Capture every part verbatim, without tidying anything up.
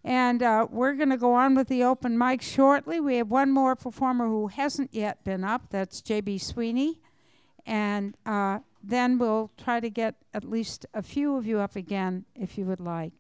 And uh, we're going to go on with the open mic shortly. We have one more performer who hasn't yet been up. That's J B Sweeney. And uh, then we'll try to get at least a few of you up again if you would like.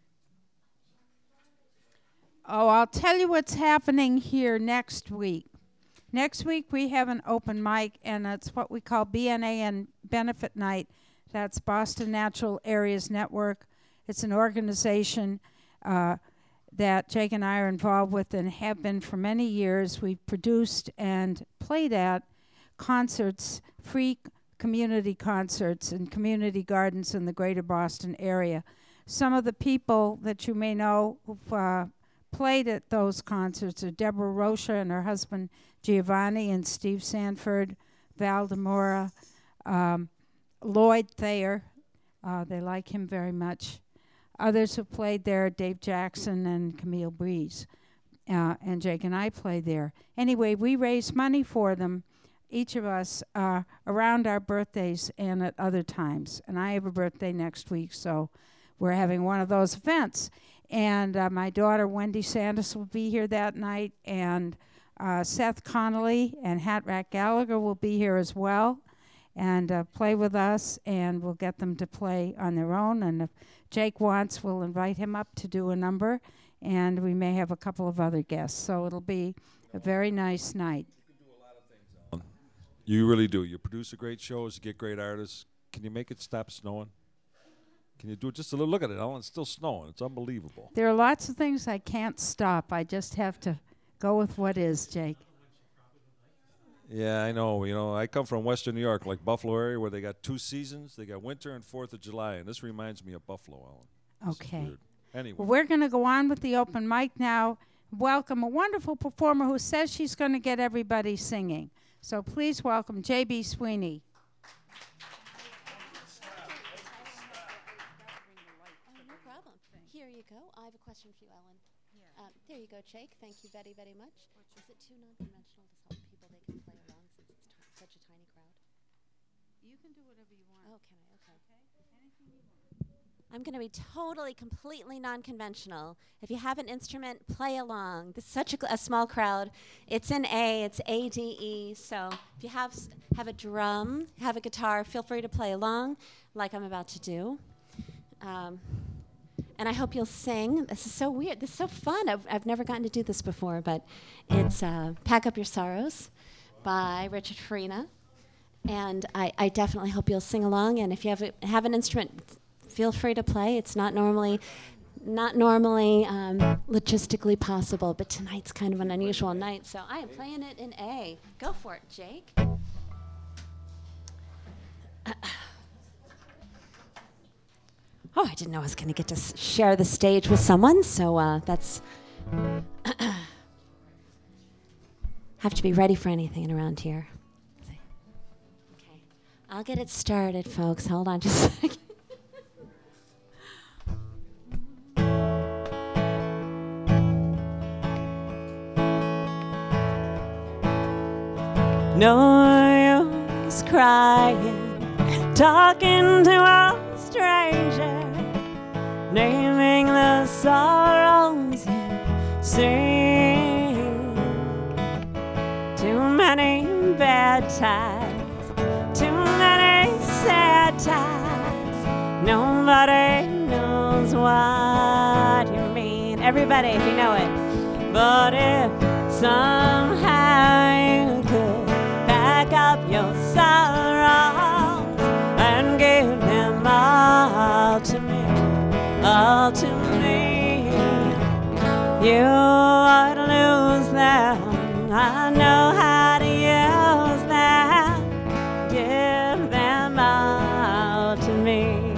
Oh, I'll tell you what's happening here next week. Next week we have an open mic, and it's what we call B N A N Benefit Night. That's Boston Natural Areas Network. It's an organization uh, that Jake and I are involved with and have been for many years. We've produced and played at concerts, free community concerts in community gardens in the greater Boston area. Some of the people that you may know who've uh, played at those concerts are Deborah Rocha and her husband Giovanni and Steve Sanford, Val Demora, um, Lloyd Thayer. Uh, they like him very much. Others who played there, Dave Jackson and Camille Breeze. Uh, and Jake and I played there. Anyway, we raise money for them, each of us, uh, around our birthdays and at other times. And I have a birthday next week, so we're having one of those events. And uh, my daughter, Wendy Sanders, will be here that night. And uh, Seth Connolly and Hat Rat Gallagher will be here as well and uh, play with us. And we'll get them to play on their own. And if Jake wants, we'll invite him up to do a number. And we may have a couple of other guests. So it'll be a very nice night. You can do a lot of things, Ellen. You really do. You produce a great shows, you get great artists. Can you make it stop snowing? Can you do it just a little? Look at it, Ellen. It's still snowing. It's unbelievable. There are lots of things I can't stop. I just have to go with what is, Jake. Yeah, I know. You know, I come from Western New York, like Buffalo area, where they got two seasons. They got winter and Fourth of July, and this reminds me of Buffalo, Ellen. This Okay. Anyway. Well, we're going to go on with the open mic now. Welcome a wonderful performer who says she's going to get everybody singing. So please welcome J B Sweeney. No problem. Here you go. I have a question for you, Ellen. Um, there you go, Jake. Thank you very, very much. Is it too non-conventional to tell people they can play along since it's t- such a tiny crowd? You can do whatever you want. Oh, can I? Okay. Anything you want. I'm going to be totally, completely non-conventional. If you have an instrument, play along. This is such a, gl- a small crowd. It's in A. It's A D E. So if you have s- have a drum, have a guitar, feel free to play along, like I'm about to do. Um, And I hope you'll sing. This is so weird. This is so fun. I've, I've never gotten to do this before, but it's uh, Pack Up Your Sorrows by Richard Farina. And I, I definitely hope you'll sing along. And if you have a, have an instrument, feel free to play. It's not normally not normally um, logistically possible, but tonight's kind of an unusual night. So I am playing it in A. Go for it, Jake. Oh, I didn't know I was going to get to s- share the stage with someone, so uh, that's... have to be ready for anything around here. Okay, I'll get it started, folks. Hold on just a second. No use crying, talking to a stranger, naming the sorrows you see. Too many bad times, too many sad times. Nobody knows what you mean. Everybody, if you know it. But if somehow you could pack up your sorrows and give them all to me, all to me, you would lose them. I know how to use them. Give them all to me.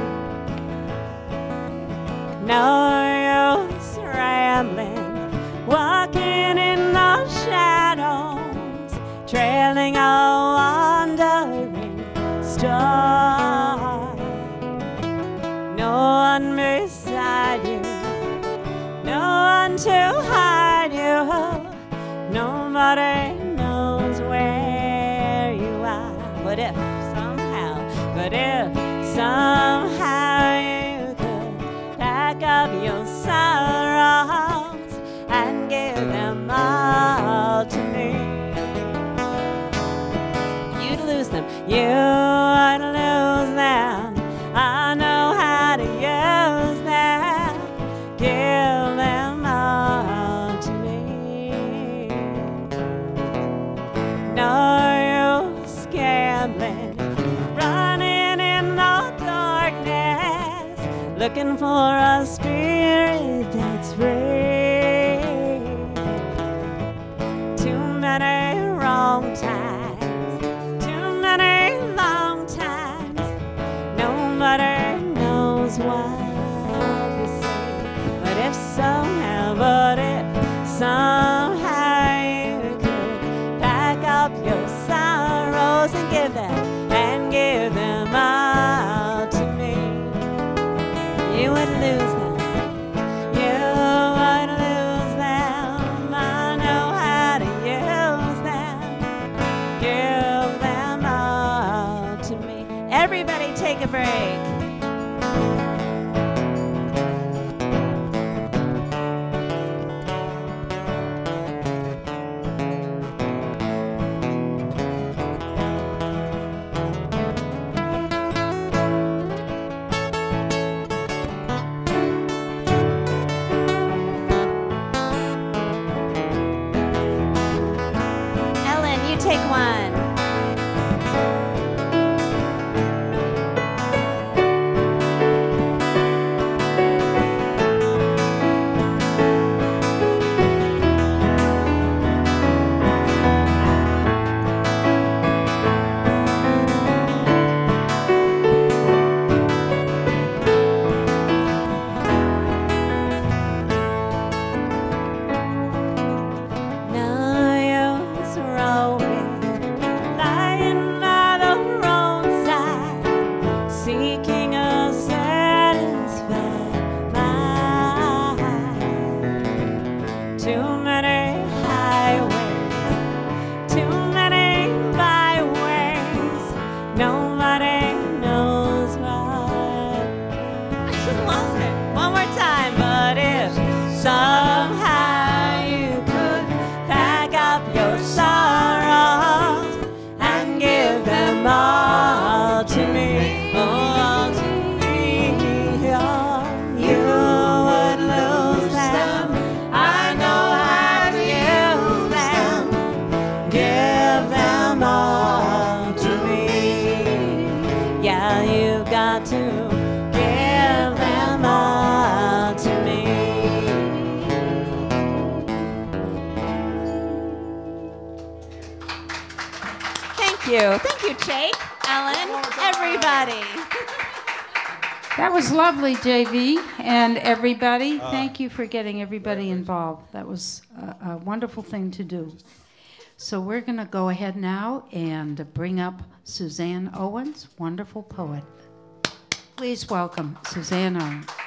No use rambling, walking in the shadows, trailing a wandering star. No one beside you, no one to hide you. Nobody knows where you are. But if somehow, but if somehow you could pack up your sorrow You would lose them. I know how to use them. Give them all to me. No use gambling, running in the darkness, looking for a spirit that's free. Too many wrong times, too many long times. Nobody knows what we say. But if somehow, but if somehow you could pack up your sorrows and give them, and give them all to me, you would lose them. You would lose them. I know how to use them. Give them all to me. Everybody take a break. Ellen, you take one. No use rowing, lying by the roadside, seeking a satisfied mind. Too many highways, too many byways. Nobody knows what. I just lost it. One more time. But if somehow you could pack up your sorrows and give them all to me, all to me, you would lose them. I know how to use them. Give them all to me. Yeah, you got to give them all to me. Thank you. Thank you, Jake, Ellen, everybody. That was lovely, J V, and everybody. Thank you for getting everybody involved. That was a, a wonderful thing to do. So we're going to go ahead now and bring up Suzanne Owens, wonderful poet. Please welcome Suzanne Owens.